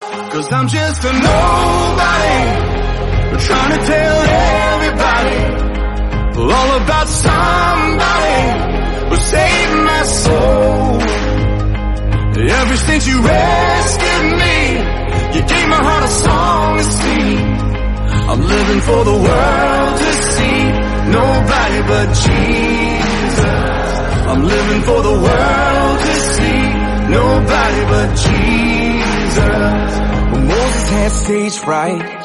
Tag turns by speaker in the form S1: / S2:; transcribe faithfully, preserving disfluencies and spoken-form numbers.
S1: Cause I'm just a nobody, trying to tell everybody all about somebody who saved my soul. Ever since you rescued me, you gave my heart a song to sing. I'm living for the world to see, nobody but Jesus. I'm living for the world to see, nobody but Jesus. When Moses had stage fright,